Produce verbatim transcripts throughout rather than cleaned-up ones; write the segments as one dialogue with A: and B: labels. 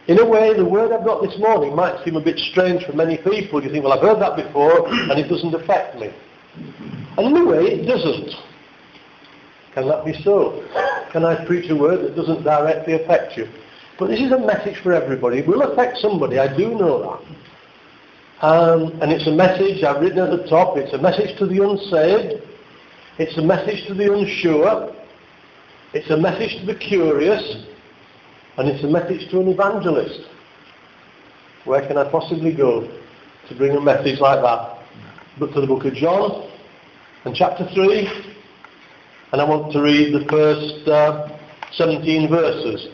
A: In a way, the word I've got this morning might seem a bit strange for many people. You think, well, I've heard that before, and it doesn't affect me. And in a way, it doesn't. Can that be so? Can I preach a word that doesn't directly affect you? But this is a message for everybody. It will affect somebody, I do know that. Um, and it's a message, I've written at the top, it's a message to the unsaved, it's a message to the unsure, it's a message to the curious, and it's a message to an evangelist. Where can I possibly go to bring a message like that? But to the book of John, and chapter three, and I want to read the first uh, seventeen verses.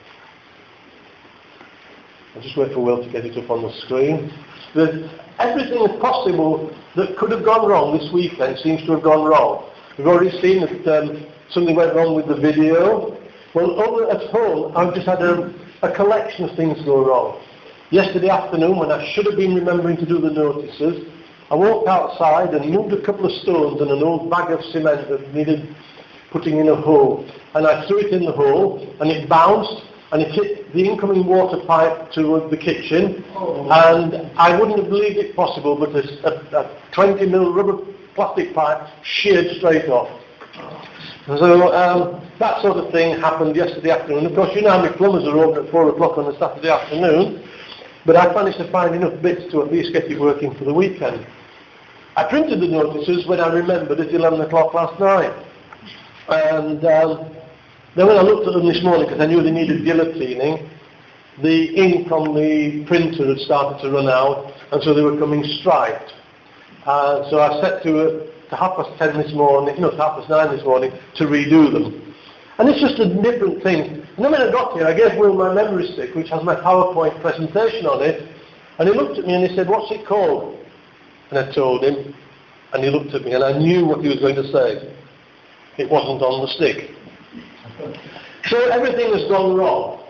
A: I'll just wait for Will to get it up on the screen. There's everything possible that could have gone wrong this weekend seems to have gone wrong. We've already seen that um, something went wrong with the video. Well, over at home, I've just had a, a collection of things go wrong. Yesterday afternoon, when I should have been remembering to do the notices, I walked outside and moved a couple of stones and an old bag of cement that needed putting in a hole. And I threw it in the hole, and it bounced, and it hit the incoming water pipe to the kitchen. Oh. And I wouldn't have believed it possible, but a, a, a twenty mil rubber plastic pipe sheared straight off. So um, that sort of thing happened yesterday afternoon. Of course, you know how many plumbers are open at four o'clock on a Saturday afternoon, but I managed to find enough bits to at least get it working for the weekend. I printed the notices when I remembered at eleven o'clock last night. And um, then when I looked at them this morning, because I knew they needed guillotining, the ink on the printer had started to run out, and so they were coming striped. Uh, so I set to it to half past ten this morning, no, to half past nine this morning, to redo them. And it's just a different thing. And then when I got here, I gave Will my memory stick, which has my PowerPoint presentation on it, and he looked at me and he said, "What's it called?" And I told him, and he looked at me, and I knew what he was going to say. It wasn't on the stick. So everything has gone wrong.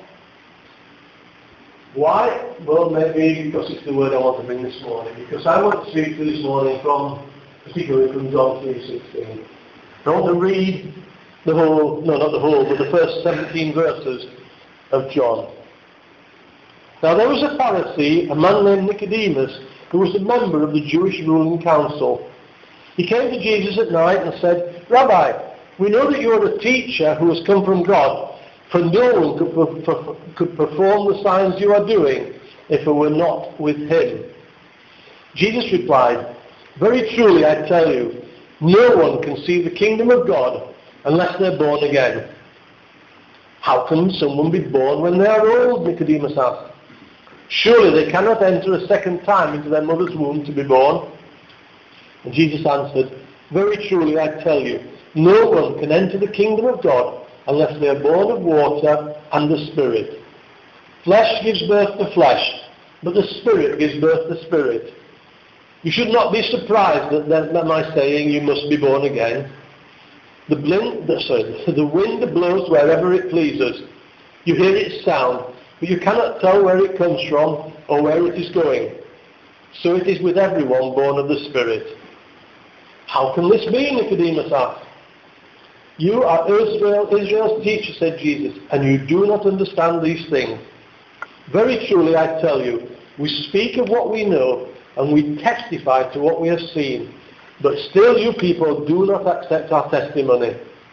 A: Why? Well, maybe because it's the word I want to bring this morning. Because I want to speak to you this morning from, particularly from John three sixteen. I want to read the whole, no, not the whole, but the first seventeen verses of John. Now there was a Pharisee, a man named Nicodemus, who was a member of the Jewish ruling council. He came to Jesus at night and said, "Rabbi, we know that you are a teacher who has come from God, for no one could, per- per- could perform the signs you are doing if it were not with him." Jesus replied, "Very truly I tell you, no one can see the kingdom of God unless they're born again." "How can someone be born when they are old?" Nicodemus asked. "Surely they cannot enter a second time into their mother's womb to be born." And Jesus answered, "Very truly I tell you, no one can enter the kingdom of God unless they are born of water and the Spirit. Flesh gives birth to flesh, but the Spirit gives birth to spirit. You should not be surprised at, that, at my saying you must be born again. The, blind, the, sorry, the wind blows wherever it pleases. You hear its sound, but you cannot tell where it comes from or where it is going. So it is with everyone born of the Spirit." "How can this be?" Nicodemus asked. "You are Israel, Israel's teacher," said Jesus, "and you do not understand these things. Very truly I tell you, we speak of what we know, and we testify to what we have seen, but still you people do not accept our testimony.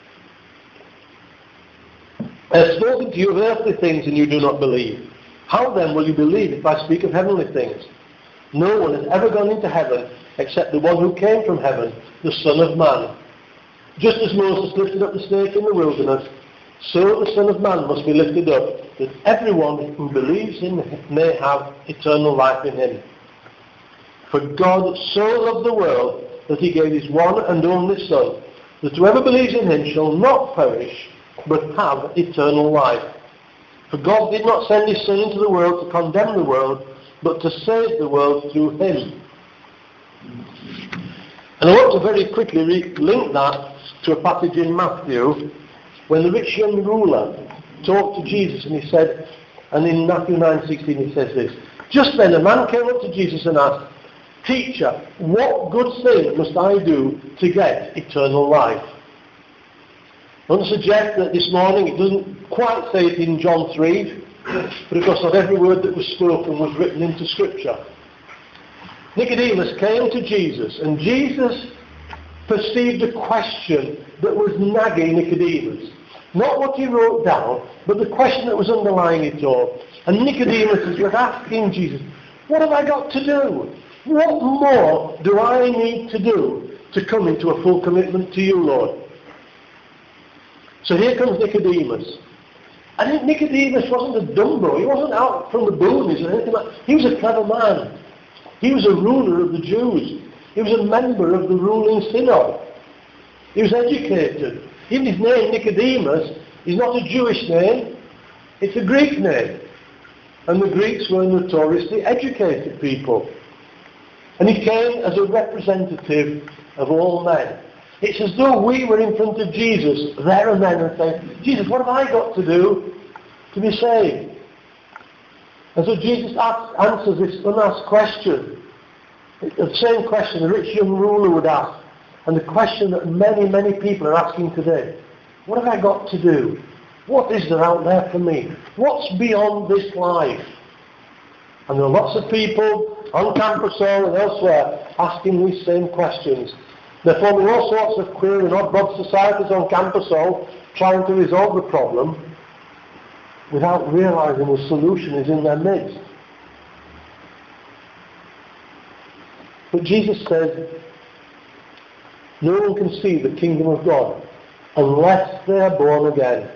A: I have spoken to you of earthly things, and you do not believe. How then will you believe if I speak of heavenly things? No one has ever gone into heaven except the one who came from heaven, the Son of Man. Just as Moses lifted up the snake in the wilderness, so the Son of Man must be lifted up, that everyone who believes in him may have eternal life in him. For God so loved the world that he gave his one and only Son, that whoever believes in him shall not perish, but have eternal life. For God did not send his Son into the world to condemn the world, but to save the world through him." And I want to very quickly re- link that to a passage in Matthew, when the rich young ruler talked to Jesus, and he said, and in Matthew nine sixteen he says this, "Just then a man came up to Jesus and asked, 'Teacher, what good thing must I do to get eternal life?'" I want to suggest that this morning it doesn't quite say it in John three, But of course not every word that was spoken was written into Scripture. Nicodemus came to Jesus, and Jesus perceived a question that was nagging Nicodemus. Not what he wrote down, but the question that was underlying it all. And Nicodemus was asking Jesus, what have I got to do? What more do I need to do to come into a full commitment to you, Lord? So here comes Nicodemus. And Nicodemus wasn't a dumbo. He wasn't out from the boonies or anything like that. He was a clever man. He was a ruler of the Jews. He was a member of the ruling synod. He was educated. Even his name, Nicodemus, is not a Jewish name. It's a Greek name. And the Greeks were notoriously educated people. And he came as a representative of all men. It's as though we were in front of Jesus, there and then, and saying, Jesus, what have I got to do to be saved? And so Jesus asks, answers this unasked question. The same question the rich young ruler would ask. And the question that many, many people are asking today. What have I got to do? What is there out there for me? What's beyond this life? And there are lots of people on Campus Hall and elsewhere asking these same questions. They're forming all sorts of queer and odd-bod societies on Campus Hall trying to resolve the problem without realising the solution is in their midst. But Jesus said, no one can see the kingdom of God unless they are born again.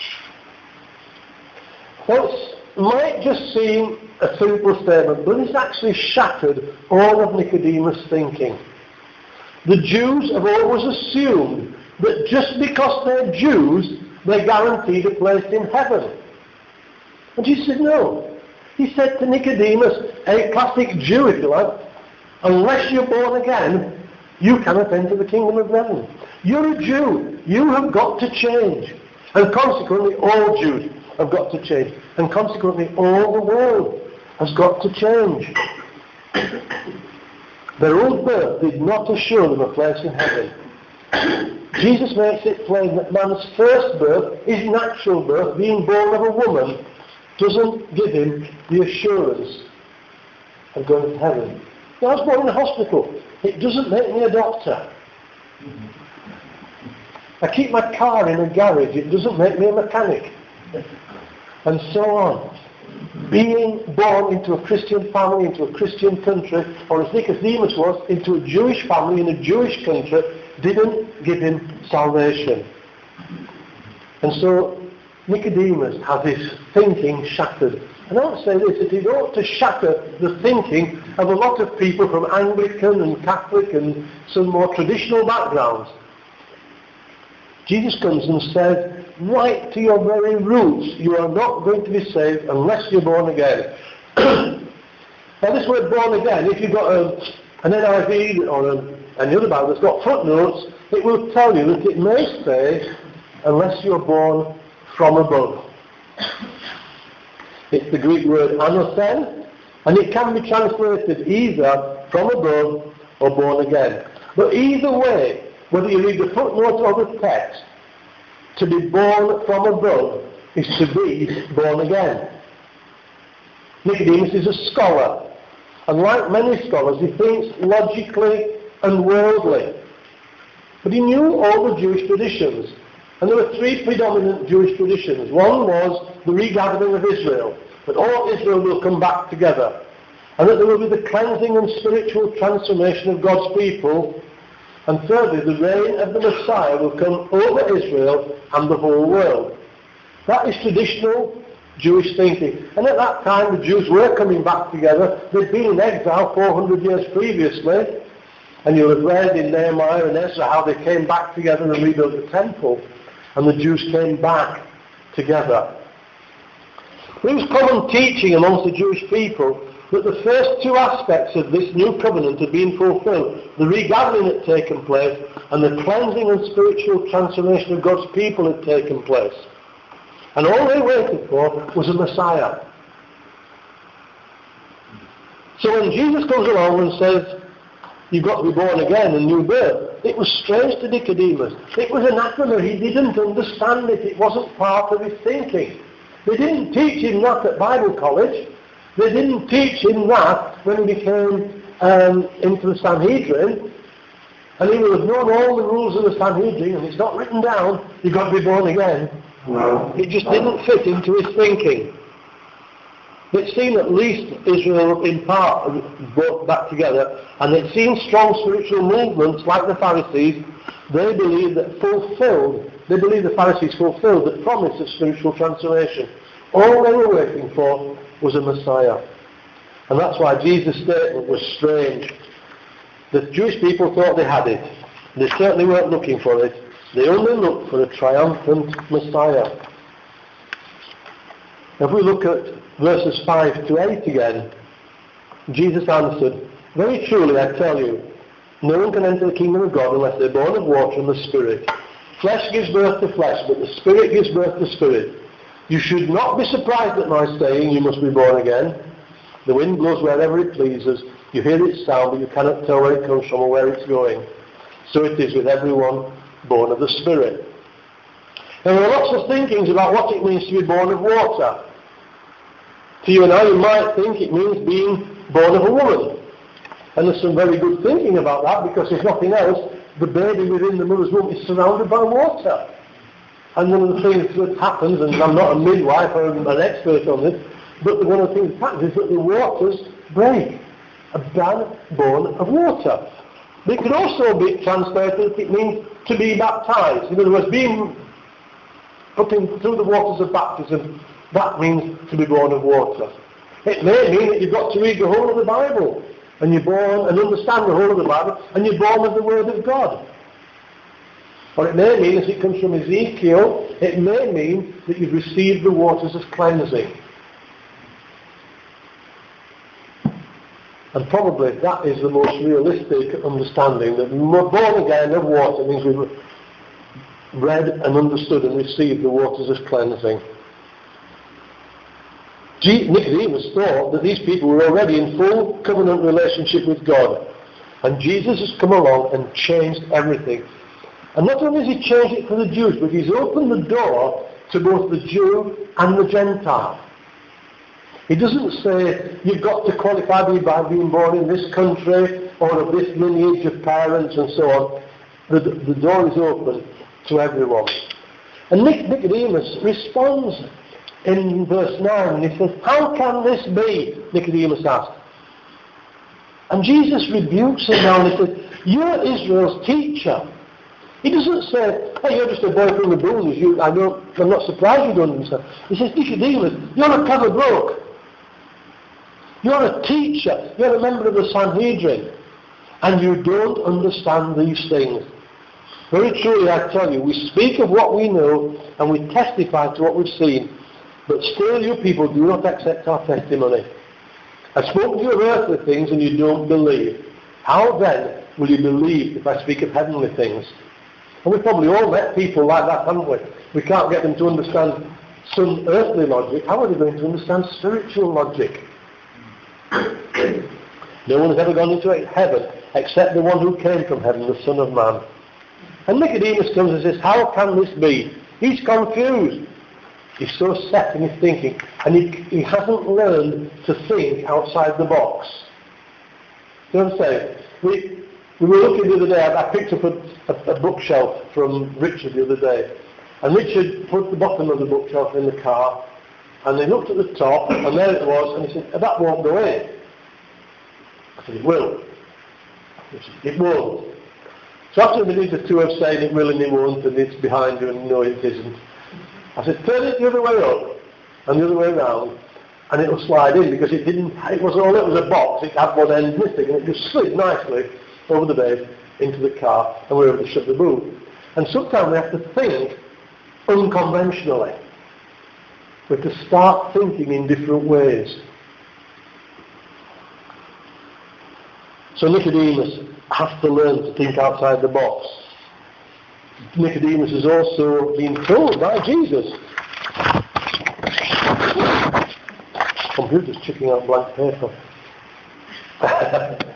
A: Now it might just seem a simple statement, but it's actually shattered all of Nicodemus' thinking. The Jews have always assumed that just because they're Jews, they're guaranteed a place in heaven. And Jesus said no. He said to Nicodemus, a classic Jew if you like, unless you're born again, you cannot enter the kingdom of heaven. You're a Jew. You have got to change. And consequently, all Jews have got to change. And consequently, all the world has got to change. Their old birth did not assure them a place in heaven. Jesus makes it plain that man's first birth, his natural birth, being born of a woman, doesn't give him the assurance of going to heaven. I was born in a hospital. It doesn't make me a doctor. I keep my car in a garage. It doesn't make me a mechanic. And so on. Being born into a Christian family, into a Christian country, or as Nicodemus was, into a Jewish family in a Jewish country, didn't give him salvation. And so Nicodemus has his thinking shattered. And I want to say this, that it ought to shatter the thinking of a lot of people from Anglican and Catholic and some more traditional backgrounds. Jesus comes and says, right to your very roots, you are not going to be saved unless you're born again. Now this word born again, if you've got a, an N I V or a, any other Bible that's got footnotes, it will tell you that it may say, unless you're born from above. It's the Greek word anothen, and it can be translated either from above or born again. But either way, whether you read the footnote or the text, to be born from above is to be born again. Nicodemus is a scholar, and like many scholars, he thinks logically and worldly. But he knew all the Jewish traditions. And there were three predominant Jewish traditions. One was the regathering of Israel, that all Israel will come back together, and that there will be the cleansing and spiritual transformation of God's people, and thirdly, the reign of the Messiah will come over Israel and the whole world. That is traditional Jewish thinking. And at that time, the Jews were coming back together. They'd been in exile four hundred years previously, and you'll have read in Nehemiah and Ezra how they came back together and rebuilt the temple. And the Jews came back together. There was common teaching amongst the Jewish people that the first two aspects of this new covenant had been fulfilled. The regathering had taken place, and the cleansing and spiritual transformation of God's people had taken place. And all they waited for was a Messiah. So when Jesus comes along and says, you've got to be born again, a new birth, it was strange to Nicodemus. It was anathema. He didn't understand it. It wasn't part of his thinking. They didn't teach him that at Bible college. They didn't teach him that when he became um, into the Sanhedrin. And he would have known all the rules of the Sanhedrin, and it's not written down, you've got to be born again.
B: No.
A: It just didn't fit into his thinking. It seemed at least Israel in part brought back together, and it seemed strong spiritual movements like the Pharisees. They believed that fulfilled, they believed the Pharisees fulfilled the promise of spiritual transformation. All they were waiting for was a Messiah. And that's why Jesus' statement was strange. The Jewish people thought they had it. They certainly weren't looking for it. They only looked for a triumphant Messiah. If we look at verses five to eight again, Jesus answered, "Very truly I tell you, no one can enter the kingdom of God unless they're born of water and the Spirit. Flesh gives birth to flesh, but the Spirit gives birth to spirit. You should not be surprised at my saying, you must be born again. The wind blows wherever it pleases. You hear its sound, but you cannot tell where it comes from or where it's going. So it is with everyone born of the Spirit." There are lots of thinkings about what it means to be born of water. To you and I, you might think it means being born of a woman. And there's some very good thinking about that, because if nothing else, the baby within the mother's womb is surrounded by water. And one of the things that happens, and I'm not a midwife or an expert on this, but one of the things that happens is that the waters break. A man born of water. It could also be translated that it means to be baptized. In other words, being put in through the waters of baptism, that means to be born of water. It may mean that you've got to read the whole of the Bible, and you're born and understand the whole of the Bible, and you're born of the Word of God. Or it may mean, as it comes from Ezekiel, it may mean that you've received the waters of cleansing. And probably that is the most realistic understanding, that born again of water means we've read and understood and received the waters of cleansing. Nicodemus thought that these people were already in full covenant relationship with God. And Jesus has come along and changed everything. And not only has he changed it for the Jews, but he's opened the door to both the Jew and the Gentile. He doesn't say you've got to qualify by being born in this country or of this lineage of parents and so on. The, the door is open to everyone. And Nicodemus responds in verse nine, and he says, "How can this be?" Nicodemus asked. And Jesus rebukes him now, and he says, "You're Israel's teacher." He doesn't say, "Hey, you're just a boy from the boonies. You, I don't, I'm not surprised you don't understand." He says, "Nicodemus, you're a clever bloke. You're a teacher. You're a member of the Sanhedrin. And you don't understand these things. Very truly, I tell you, we speak of what we know and we testify to what we've seen. But still you people do not accept our testimony. I've spoken to you of earthly things and you don't believe. How then will you believe if I speak of heavenly things?" And we've probably all met people like that, haven't we? We can't get them to understand some earthly logic. How are they going to understand spiritual logic? No one has ever gone into heaven except the one who came from heaven, the Son of Man. And Nicodemus comes and says, "How can this be?" He's confused. He's so set in his thinking, and he, he hasn't learned to think outside the box. You know what I'm saying? We, we were looking the other day, I picked up a, a, a bookshelf from Richard the other day, and Richard put the bottom of the bookshelf in the car, and they looked at the top, and there it was, and he said, "That won't go in." I said, "It will." He said, "It won't." So after a minute or two of saying it will and it won't, and it's behind you and no it isn't, I said, "Turn it the other way up and the other way round, and it'll slide in," because it didn't, it was all, it was a box, it had one end missing, and it just slid nicely over the bed into the car, and we were able to shut the boot. And sometimes we have to think unconventionally. We have to start thinking in different ways. So Nicodemus has to learn to think outside the box. Nicodemus has also been told by Jesus. Computer's chipping out blank paper.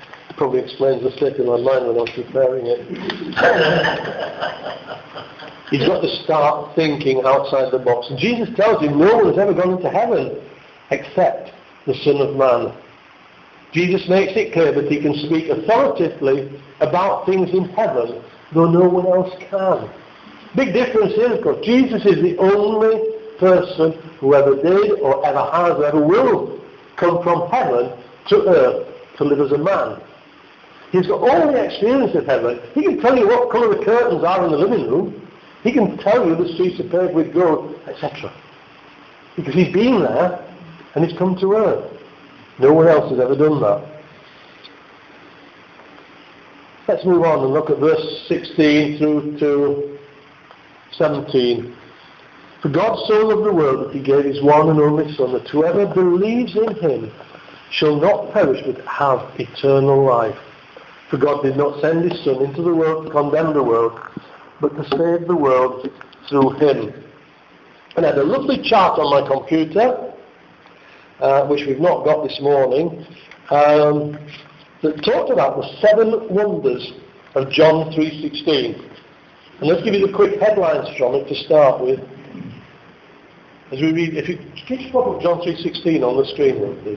A: Probably explains the state of my mind when I was preparing it. He's got to start thinking outside the box. And Jesus tells him no one has ever gone into heaven except the Son of Man. Jesus makes it clear that he can speak authoritatively about things in heaven, though no one else can. Big difference here, because Jesus is the only person who ever did or ever has or ever will come from heaven to earth to live as a man. He's got all the experience of heaven. He can tell you what colour the curtains are in the living room. He can tell you the streets are paved with gold, et cetera. Because he's been there and he's come to earth. No one else has ever done that. Let's move on and look at verse sixteen through to seventeen. For God so loved the world that he gave his one and only Son, that whoever believes in him shall not perish but have eternal life. For God did not send his Son into the world to condemn the world, but to save the world through him. And I had a lovely chart on my computer, uh, which we've not got this morning, um, that talked about the seven wonders of John three sixteen. And let's give you the quick headlines from it to start with. As we read, if you could just pop up John three sixteen on the screen then, please.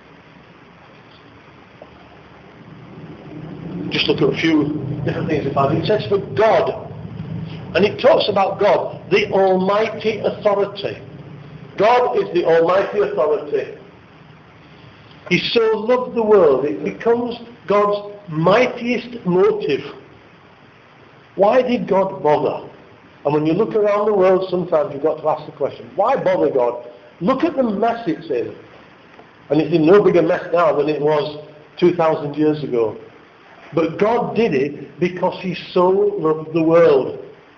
A: Just look at a few different things about it. It says for God, and it talks about God, the Almighty Authority. God is the Almighty Authority. He so loved the world, it becomes God's mightiest motive. Why did God bother? And when you look around the world, sometimes you've got to ask the question, why bother God? Look at the mess it's in. And it's in no bigger mess now than it was two thousand years ago. But God did it because he so loved the world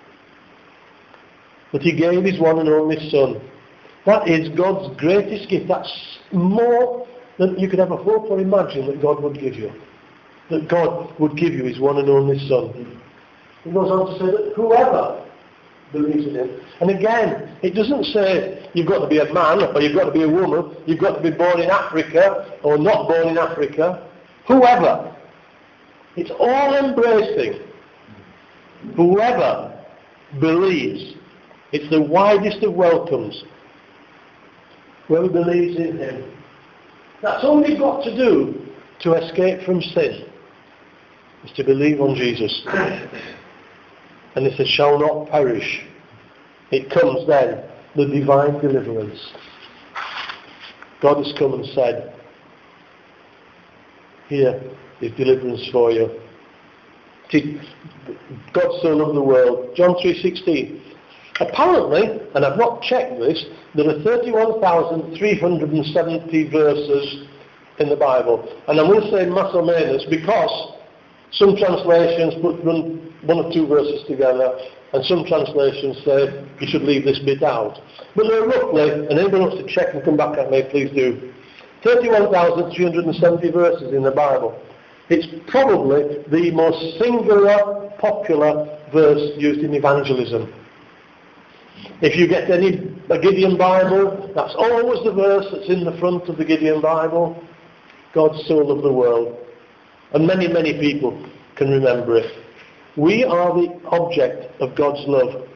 A: that he gave his one and only Son. That is God's greatest gift. That's more than you could ever hope or imagine that God would give you. That God would give you his one and only Son. He goes on to say that whoever believes in him. And again, it doesn't say you've got to be a man or you've got to be a woman, you've got to be born in Africa or not born in Africa. Whoever. It's all embracing. Whoever believes. It's the widest of welcomes. Whoever believes in him. That's all you've got to do to escape from sin. Is to believe on Jesus. And it says, shall not perish. It comes then, the divine deliverance. God has come and said, here is deliverance for you. See, God so loved the world. John three sixteen. Apparently, and I've not checked this, there are thirty-one thousand three hundred seventy verses in the Bible. And I'm going to say más o menos because some translations put one, one or two verses together, and some translations say you should leave this bit out. But they're roughly, and anybody wants to check and come back at me, please do. thirty-one thousand three hundred seventy verses in the Bible. It's probably the most singular, popular verse used in evangelism. If you get any a Gideon Bible, that's always the verse that's in the front of the Gideon Bible. God so loved the world. And many, many people can remember it. We are the object of God's love.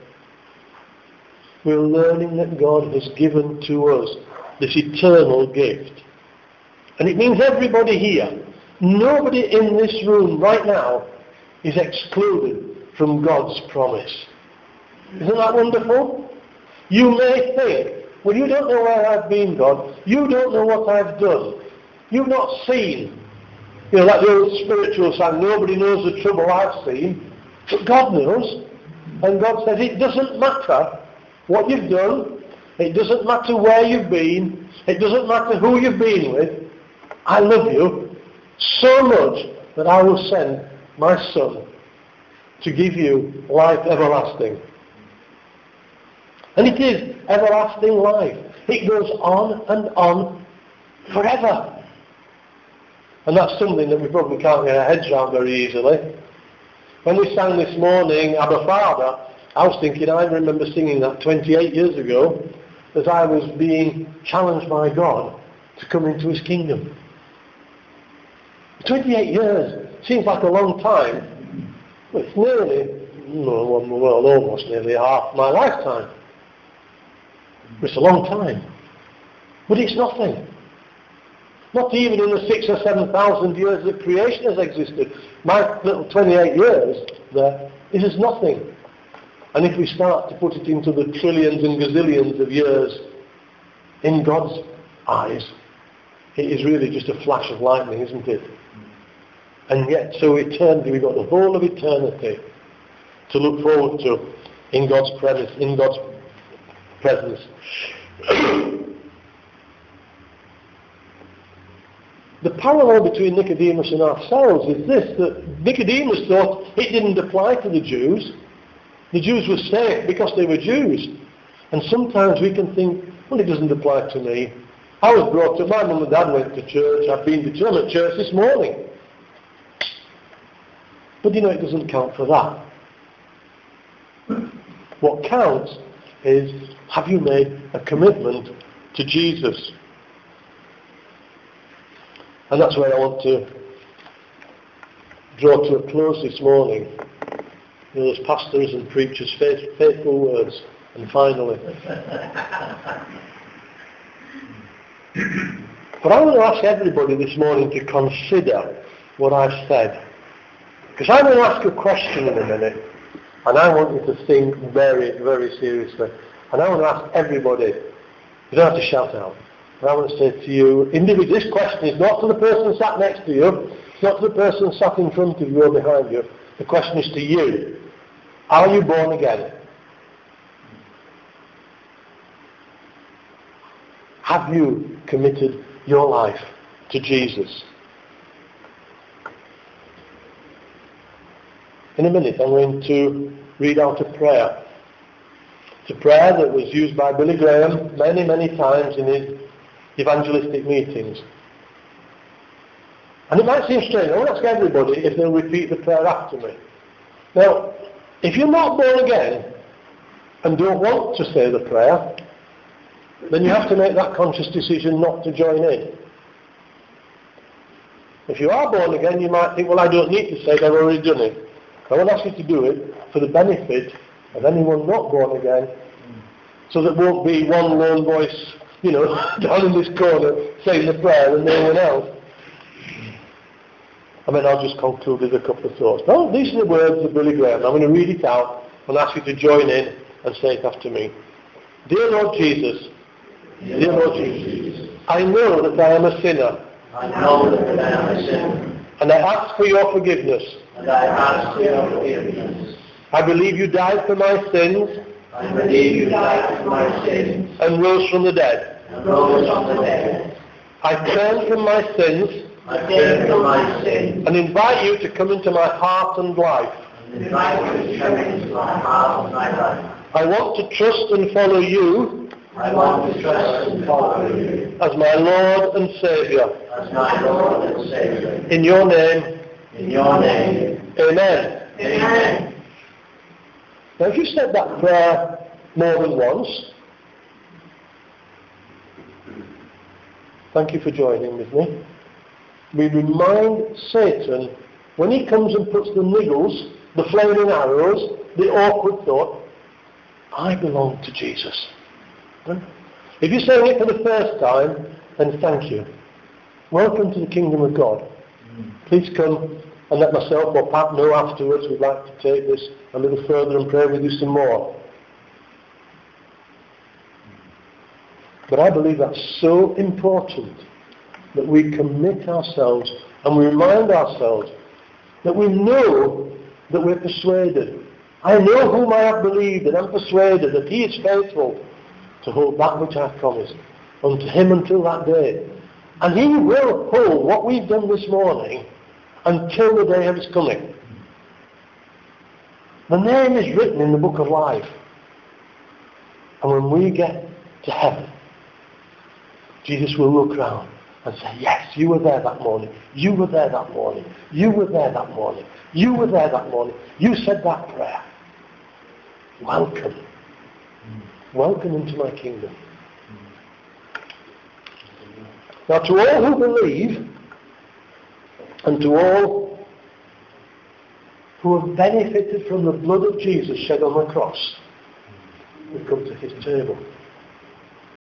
A: We're learning that God has given to us this eternal gift. And it means everybody here, nobody in this room right now is excluded from God's promise. Isn't that wonderful? You may think, well, you don't know where I've been, God. You don't know what I've done. You've not seen. You know, like the old spiritual song, nobody knows the trouble I've seen. But God knows. And God says it doesn't matter what you've done. It doesn't matter where you've been. It doesn't matter who you've been with. I love you so much that I will send my Son to give you life everlasting. And it is everlasting life. It goes on and on forever. And that's something that we probably can't get our heads around very easily. When we sang this morning, Abba Father, I was thinking, I remember singing that twenty-eight years ago, as I was being challenged by God to come into his kingdom. twenty-eight years seems like a long time. Well, it's nearly no, well, almost nearly half my lifetime. It's a long time. But it's nothing. Not even in the six or seven thousand years that creation has existed. My little twenty-eight years there, it is nothing. And if we start to put it into the trillions and gazillions of years, in God's eyes, it is really just a flash of lightning, isn't it? And yet, so eternity, we've got the whole of eternity to look forward to in God's presence, in God's presence. The parallel between Nicodemus and ourselves is this, that Nicodemus thought it didn't apply to the Jews. The Jews were safe because they were Jews. And sometimes we can think, well, it doesn't apply to me. I was brought up, my mum and dad went to church, I've been to church, at church this morning. But you know, it doesn't count for that. What counts is, have you made a commitment to Jesus? And that's where I want to draw to a close this morning. You know, those pastors and preachers, faith, faithful words. And finally. But I want to ask everybody this morning to consider what I've said. Because I'm going to ask a question in a minute. And I want you to think very, very seriously. And I want to ask everybody, you don't have to shout out. But I want to say to you, individually, this question is not to the person sat next to you, it's not to the person sat in front of you or behind you. The question is to you. Are you born again? Have you committed your life to Jesus? In a minute, I'm going to read out a prayer. It's a prayer that was used by Billy Graham many, many times in his evangelistic meetings. And it might seem strange. I want to ask everybody if they'll repeat the prayer after me. Now, if you're not born again and don't want to say the prayer, then you have to make that conscious decision not to join in. If you are born again, you might think, well, I don't need to say it, I've already done it. I want to ask you to do it for the benefit of anyone not born again, so that won't be one lone voice, you know, down in this corner saying the prayer and no one else. I mean, I'll just conclude with a couple of thoughts. Well, these are the words of Billy Graham. I'm going to read it out and ask you to join in and say it after me. Dear Lord Jesus, Dear Lord Jesus, I know that I am a sinner.
B: I know that I am a sinner.
A: And I ask for your forgiveness.
B: And I ask for your forgiveness.
A: I believe you died for my sins.
B: I believe you died for my sins.
A: And rose from the dead.
B: And rose from the dead.
A: I turn from my sins.
B: I turn from my sins.
A: And invite you to come into my heart and life.
B: And invite you to come into my heart and my life.
A: I want to trust and follow you.
B: I want to trust and follow you
A: as my Lord and Saviour.
B: As my Lord and Saviour.
A: In your name.
B: In your name.
A: Amen.
B: Amen.
A: Now if you said that prayer more than once, thank you for joining with me. We remind Satan, when he comes and puts the niggles, the flaming arrows, the awkward thought, I belong to Jesus. If you're saying it for the first time, then thank you. Welcome to the kingdom of God. Please come and let myself or Pat know afterwards. We'd like to take this a little further and pray with you some more. But I believe that's so important that we commit ourselves and we remind ourselves that we know that we're persuaded. I know whom I have believed, and I'm persuaded that he is faithful to hold that which I have promised unto him until that day. And he will hold what we've done this morning until the day of his coming. The name is written in the book of life. And when we get to heaven, Jesus will look round and say, yes, you were there that morning. You were there that morning. You were there that morning. You were there that morning. You said that prayer. Welcome. Welcome into my kingdom. Now to all who believe, and to all who have benefited from the blood of Jesus shed on the cross, would come to his table.